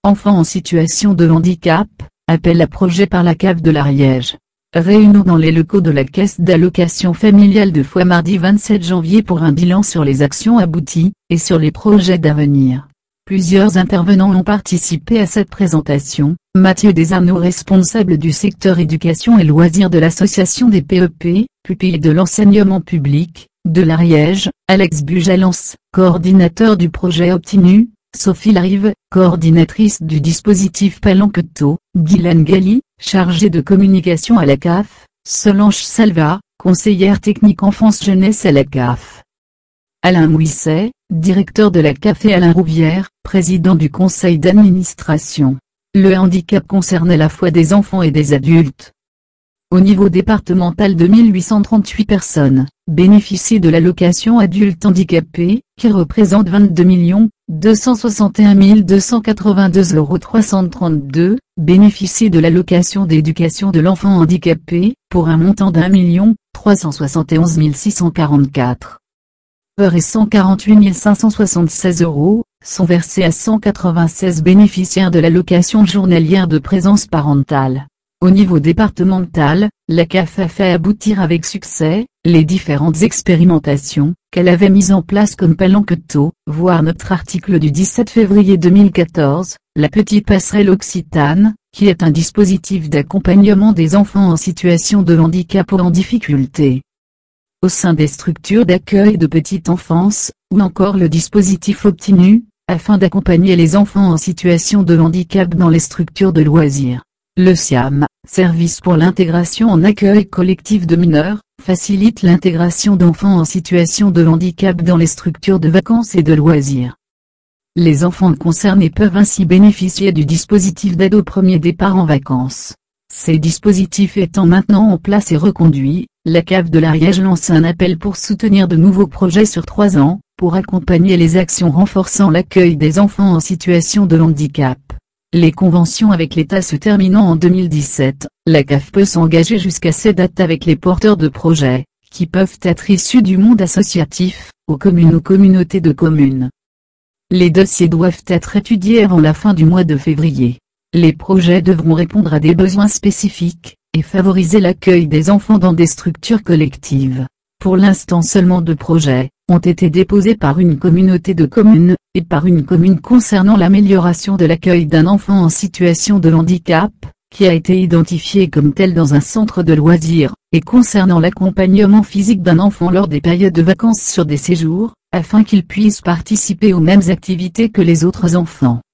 Enfants en situation de handicap, appel à projet par la CAF de l'Ariège. Réunion dans les locaux de la Caisse d'allocation familiale de Foix mardi 27 janvier pour un bilan sur les actions abouties, et sur les projets d'avenir. Plusieurs intervenants ont participé à cette présentation. Mathieu Desarnaud, responsable du secteur éducation et loisirs de l'association des PEP, pupilles de l'enseignement public, de l'Ariège, Alex Bujalance, coordinateur du projet Optinu, Sophie Larive, coordinatrice du dispositif Palanqueto, Guylaine Galli, chargée de communication à la CAF, Solange Salva, conseillère technique enfance-jeunesse à la CAF. Alain Mouisset, directeur de la CAF, et Alain Rouvière, président du conseil d'administration. Le handicap concerne à la fois des enfants et des adultes. Au niveau départemental, 2838 personnes bénéficient de l'allocation adulte handicapé, qui représente 22 261 282 332 €, bénéficient de l'allocation d'éducation de l'enfant handicapé, pour un montant d'1 371 644 € et 148 576 €, sont versés à 196 bénéficiaires de l'allocation journalière de présence parentale. Au niveau départemental, la CAF a fait aboutir avec succès les différentes expérimentations qu'elle avait mises en place comme Palanqueto, voir notre article du 17 février 2014, la Petite Passerelle Occitane, qui est un dispositif d'accompagnement des enfants en situation de handicap ou en difficulté au sein des structures d'accueil de petite enfance, ou encore le dispositif Optinu, afin d'accompagner les enfants en situation de handicap dans les structures de loisirs. Le SIAM, Service pour l'intégration en accueil collectif de mineurs, facilite l'intégration d'enfants en situation de handicap dans les structures de vacances et de loisirs. Les enfants concernés peuvent ainsi bénéficier du dispositif d'aide au premier départ en vacances. Ces dispositifs étant maintenant en place et reconduits, la CAF de l'Ariège lance un appel pour soutenir de nouveaux projets sur 3 ans, pour accompagner les actions renforçant l'accueil des enfants en situation de handicap. Les conventions avec l'État se terminant en 2017, la CAF peut s'engager jusqu'à ces dates avec les porteurs de projets, qui peuvent être issus du monde associatif, aux communes ou communautés de communes. Les dossiers doivent être étudiés avant la fin du mois de février. Les projets devront répondre à des besoins spécifiques, et favoriser l'accueil des enfants dans des structures collectives. Pour l'instant, seulement 2 projets ont été déposés par une communauté de communes, et par une commune concernant l'amélioration de l'accueil d'un enfant en situation de handicap, qui a été identifié comme tel dans un centre de loisirs, et concernant l'accompagnement physique d'un enfant lors des périodes de vacances sur des séjours, afin qu'il puisse participer aux mêmes activités que les autres enfants.